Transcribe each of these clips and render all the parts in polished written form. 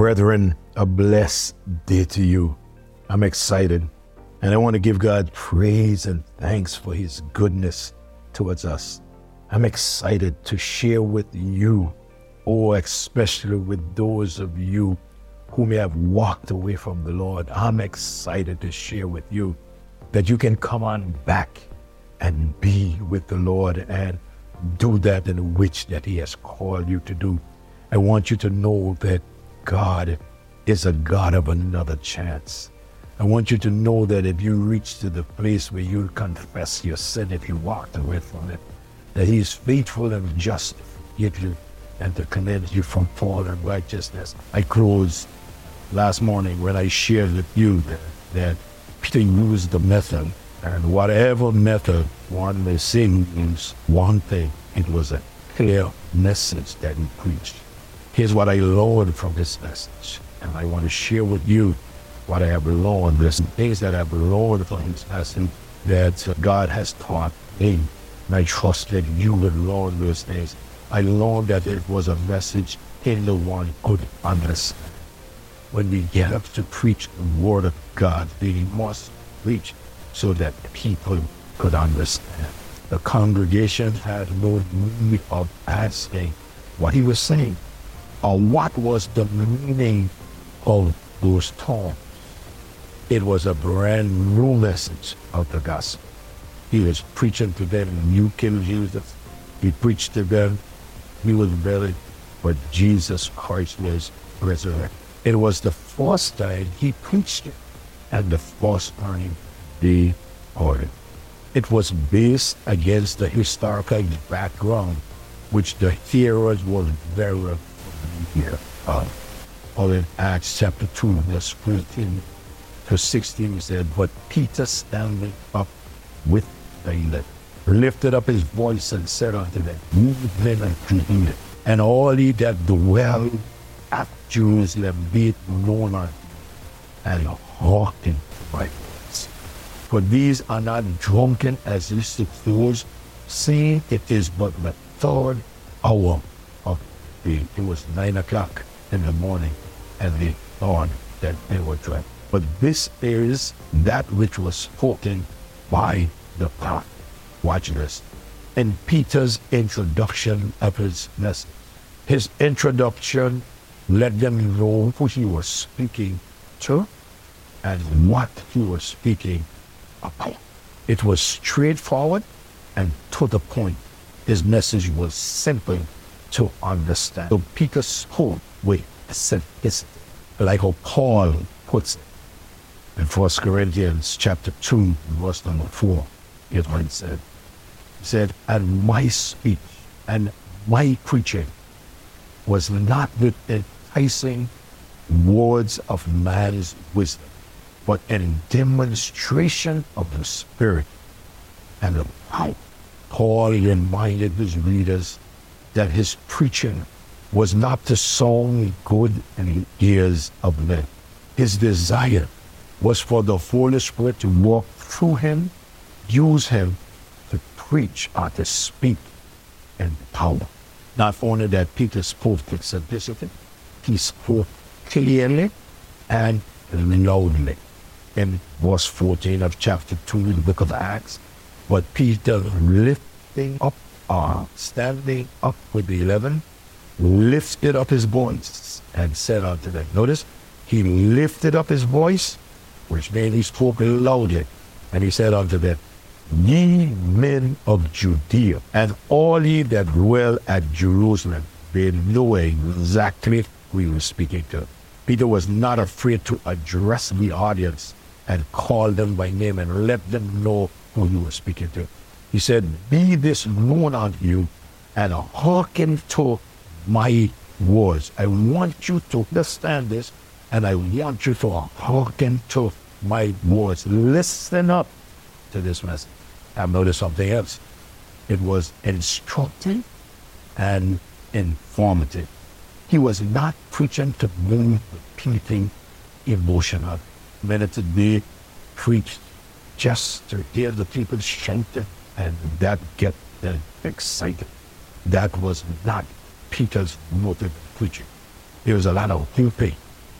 Brethren, a blessed day to you. I'm excited, and I want to give God praise and thanks for his goodness towards us. I'm excited to share with you, especially with those of you who may have walked away from the Lord. I'm excited to share with you that you can come on back and be with the Lord and do that in which that he has called you to do. I want you to know that God is a God of another chance. I want you to know that if you reach to the place where you confess your sin, if you walked away from it, that he is faithful and just to forgive you and to cleanse you from fall and righteousness. I closed last morning when I shared with you that Peter used the method, and whatever method one may say means one thing, it was a clear message that he preached. Here's what I learned from this message, and I want to share with you what I have learned. There's some things that I've learned from this message that God has taught me, and I trust that you will learn those things. I learned that it was a message anyone could understand. When we get up to preach the word of God, we must preach so that people could understand. The congregation had no need of asking what he was saying, or what was the meaning of those terms. It was a brand new message of the gospel. He was preaching to them in New King James. He preached to them, he was buried, but Jesus Christ was resurrected. It was the first time he preached it, and the first time they heard it. It was based against the historical background, which the hearers were very familiar of. Or in Acts chapter 2, verse 14 to 16, he said, "But Peter standing up with the 11, lifted up his voice and said unto them, Ye men of Judea, and all ye that dwell at Jerusalem, be it known unto you, and hearken to my voice. For these are not drunken as ye suppose, seeing it is but the third hour of the day." It was 9 o'clock in the morning, and they thought that they were drunk. But this is that which was spoken by the prophet. Watch this. In Peter's introduction of his message, his introduction let them know who he was speaking to and what he was speaking about. It was straightforward and to the point. His message was simple to understand. So Peter spoke with simplicity, like how Paul puts it in 1 Corinthians chapter 2, verse number 4. Here's what he said. He said, "And my speech and my preaching was not with enticing words of man's wisdom, but in demonstration of the Spirit and of power." Paul reminded his readers that his preaching was not to sound good in the ears of men. His desire was for the Holy Spirit to walk through him, use him to preach or to speak in power. Not only that Peter spoke with simplicity, he spoke clearly and loudly. In verse 14 of chapter 2 in the book of Acts, but Peter standing up with the 11, lifted up his voice and said unto them. Notice, he lifted up his voice, which means he spoke loudly, and he said unto them, "Ye men of Judea, and all ye that dwell at Jerusalem," they knew exactly who he was speaking to. Peter was not afraid to address the audience and call them by name and let them know who he was speaking to. He said, "Be this known unto you, and hearken to my words." I want you to understand this, and I want you to hearken to my words. Listen up to this message. I've noticed something else. It was instructive and informative. He was not preaching to move people emotional. Many today preach just to hear the people shouting, and that get them excited. That was not Peter's motive of preaching. There was a lot of whooping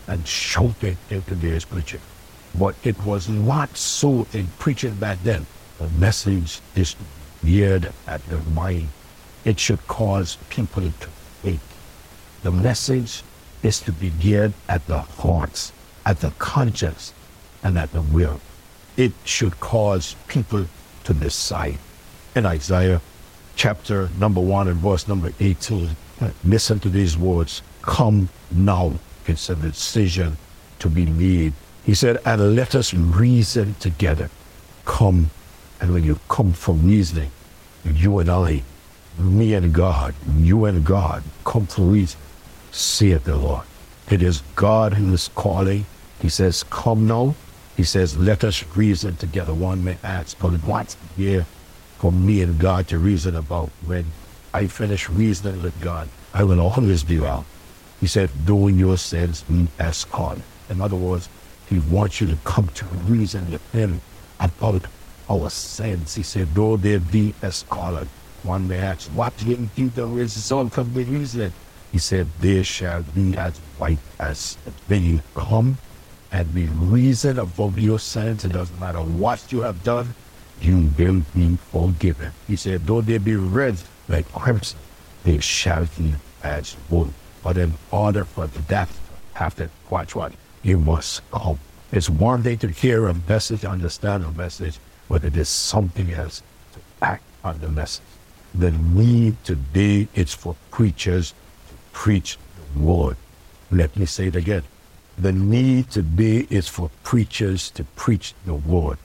and shouting in today's preaching. But it was not so in preaching back then. The message is geared at the mind. It should cause people to think. The message is to be geared at the hearts, at the conscience, and at the will. It should cause people to decide. In Isaiah chapter number 1 and verse number 18, listen to these words. Come now. It's a decision to be made. He said, and let us reason together. Come. And when you come for reasoning, you and I, me and God, you and God, come for reason, saith the Lord. It is God who is calling. He says, come now. He says, let us reason together. One may ask, but what's here for me and God to reason about? When I finish reasoning with God, I will always be wrong. He said, though your sins be as scarlet. In other words, he wants you to come to reason with him about our sins. He said, though they be as scarlet. One may ask, what will be the result of the reasoning? He said, they shall be as white as they come and we reason about your sins. It doesn't matter what you have done, you will be forgiven. He said, though they be red like crimson, they shall be as wool. But in order for that to happen, watch what? You must come. It's one thing to hear a message, understand a message, but it is something else to act on the message. The need today is for preachers to preach the word. Let me say it again. The need today is for preachers to preach the word.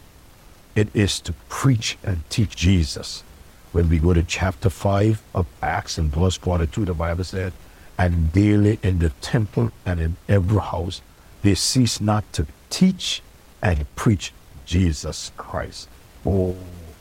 It is to preach and teach Jesus. When we go to chapter 5 of Acts and verse 42, the Bible said, and daily in the temple and in every house, they cease not to teach and preach Jesus Christ. Oh,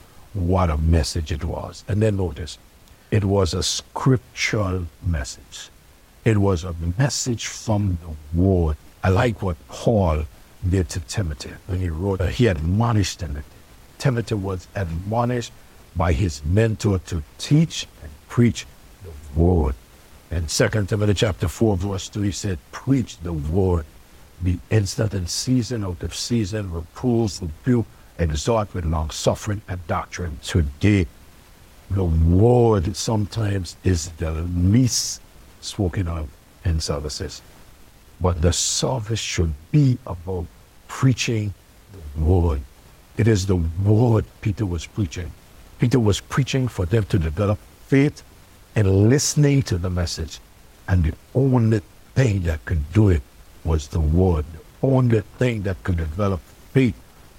what a message it was. And then notice, it was a scriptural message. It was a message from the word. I like what Paul did to Timothy when he wrote, he admonished Timothy. Timothy was admonished by his mentor to teach and preach the word. In 2 Timothy chapter 4, verse 2, he said, preach the word. Be instant in season, out of season, reprove, rebuke, exhort with long suffering and doctrine. Today, the word sometimes is the least spoken of in services. But the service should be about preaching the word. It is the word Peter was preaching. Peter was preaching for them to develop faith and listening to the message. And the only thing that could do it was the word. The only thing that could develop faith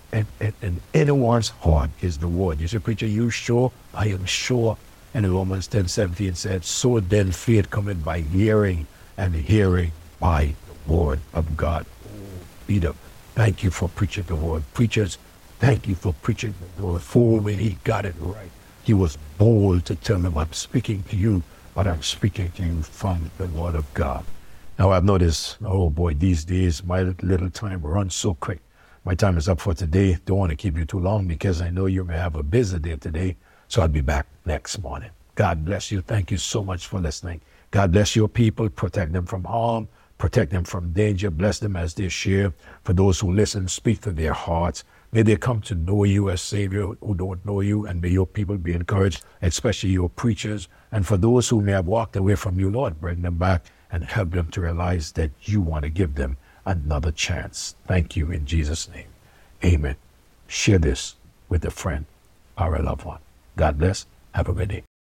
in anyone's heart is the word. You say, preacher, you sure? I am sure. And Romans 10:17 said, so then faith cometh by hearing, and hearing by the word of God. Oh, Peter, thank you for preaching the word. Preachers, thank you for preaching the word. For when he got it right, he was bold to tell them, I'm speaking to you, but I'm speaking to you from the word of God. Now I've noticed, oh boy, these days, my little time runs so quick. My time is up for today. Don't want to keep you too long because I know you may have a busy day today. So I'll be back next morning. God bless you. Thank you so much for listening. God bless your people. Protect them from harm. Protect them from danger. Bless them as they share. For those who listen, speak to their hearts. May they come to know you as Savior who don't know you, and may your people be encouraged, especially your preachers. And for those who may have walked away from you, Lord, bring them back and help them to realize that you want to give them another chance. Thank you in Jesus' name. Amen. Share this with a friend or a loved one. God bless. Have a good day.